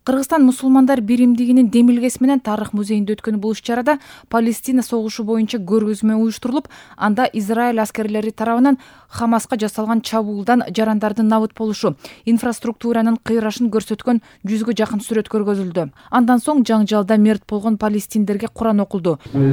Кыргызстан мусулмандар биримдигинин демилгеси менен Тарых музейинде өткөн бул иш-чарада Палестина согушу боюнча көргөзмө уюштурулуп, анда Израиль аскерлери тарабынан Хамаска жасалган чабуулдан жарандардын набыт болушу, инфраструктуранын кыйрашын көрсөткөн 100гө жакын сүрөт көргөзүлдү. Андан соң жаңжалда мерт болгон палестиндерге Куран окулду.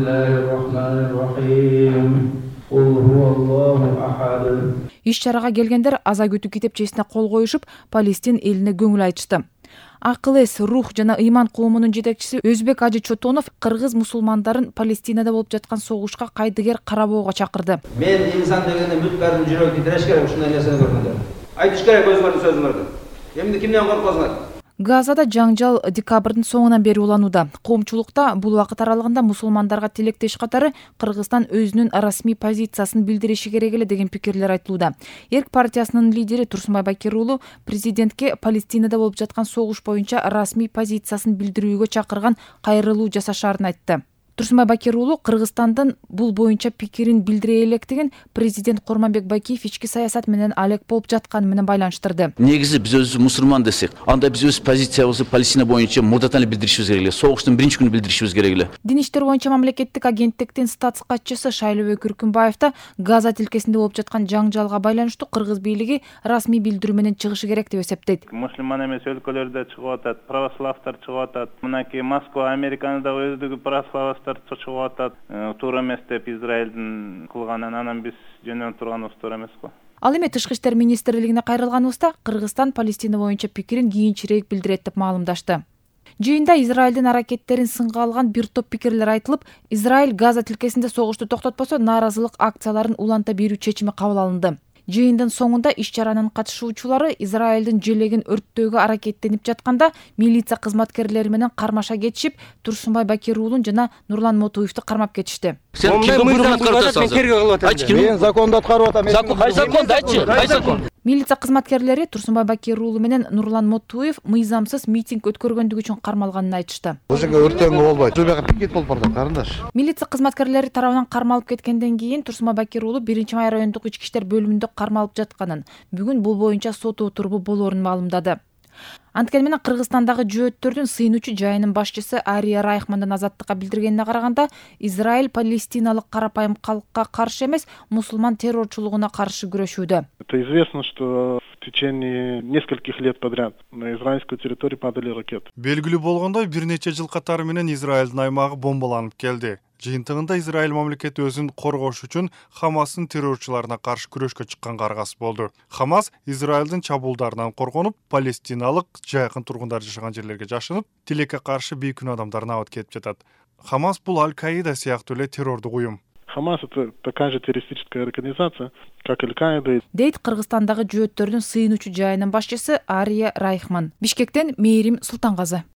Иш-чарага келгендер аза күтүү китепчесине кол коюшуп, Палестин элине көңүл айтышты. Акыл эс, рух жана ыйман коомунун жетекчиси Өзбек Ажы Чотонов кыргыз мусулмандарын Палестинада болуп жаткан согушка кайдыгер карабоого чакырды. Мен инсан дегенде бүт баардын жүрөгү титиреш керек ушундай нерсени көргөндө. Айтыш керек өзүңөрдүн сөзүңөрдү. Эмне кимден коркосуңар? Газада жаңжал декабрдын соңунан бери уланууда. Коомчулукта бул убакыт аралыгында мусулмандарга тилектеш катары Кыргызстан өзүнүн расмий позициясын билдириши керек эле деген пикирлер айтылууда. Эрк партиясынын лидери Турсунбай Бакир уулу президентке Палестинада болуп жаткан согуш боюнча расмий позициясын билдирүүгө чакырган кайрылуу жасашаарын айтты. Турсунбай Бакир уулу Кыргызстандын бул боюнча пикирин билдире электигин президент Курманбек Байкиев ички саясат менен алек болуп жатканы менен байланыштырды. Негизи биз өзүбүз мусулман десек, анда биз өз позициябызды Палестина боюнча мурдатан эле билдиришибиз керек эле. Согуштун биринчи күнү билдиришибиз керек эле. Дин иштер боюнча мамлекеттик агенттиктин статс катчысы Шайлообек Үркүнбаев да Газа тилкесинде болуп жаткан жаңжалга байланыштуу кыргыз бийлиги расмий билдирүү менен чыгышы керек деп эсептейт. Мусулман эмес өлкөлөрдө чыгып атат, православдар чыгып атат. Мынакей Москва, Американы да өздүгү православ чыгып атат. Туура эмес деп Израилдин кылганын анан биз жөнөн турганыбыз туура эмес го. Ал эми Тышкы иштер министрлигине кайрылганыбызда Кыргызстан Палестина боюнча пикирин кийинчерээк билдирет деп маалымдашты. Жыйында Израилдин аракеттерин сынга алган бир топ пикирлер айтылып, Израиль Газа тилкесинде согушту токтотпосо нааразылык акцияларын уланта берүү чечими кабыл алынды. Жыйындын соңунда иш-чаранын катышуучулары Израилдин желегин өрттөөгө аракеттенип жатканда милиция кызматкерлери менен кармаша кетишип, Турсунбай Бакир уулун жана Нурлан Мотуевди кармап кетишти. Сен кимге буйрук аткарып жатасың? Мен законду аткарып атам. Закон айтчы, кай закон? Милиция кызматкерлери Турсунбай Бакир уулу менен Нурлан Мотуев мыйзамсыз митинг өткөргөндүгү үчүн кармалганын айтышты. Бул жерге өртөнгө болбойт. Бул жака пикет болуп бардык, карындаш. Милиция кызматкерлери тарабынан кармалып кеткенден кийин Турсунбай Бакир уулу 1-Май райондук ички иштер бөлүмүндө кармалып жатканын, бүгүн бул боюнча сот отурубу болоорун маалымдады. Анткени менен Кыргызстандагы жөөттөрдүн сыйынуучу жайынын башчысы Ария Райхмандын азаттыкка билдиргенине караганда, Израиль палестиналык карапайым калкка каршы эмес, мусулман террорчулугуна каршы күрөшүүдө. Это известно, что в течение нескольких лет подряд на израильскую территорию падали ракеты. Белгилүү болгондой, бир нече жыл катары менен Израилдин аймагы бомбаланып келди. Жыйынтыгында Израиль мамлекети өзүн коргош үчүн Хамастын террорчуларына каршы күрөшкө чыкканга аргасы болду. Хамас Израилдин чабуулдарынан коргонуп, палестиналык жайкын тургундар жашаган жерлерге жашынып, тилекке каршы бейкүнөө адамдарды абат кетип жатат. Хамас бул Аль-Каида сыяктуу эле террордук уюм. Хамас это такая же террористическая организация, как Аль-Каида. Дейт Кыргызстандагы жөөттөрдүн сыйынуучу жайынын башчысы Ария Райхман. Бишкектен Мээрим Султангазы.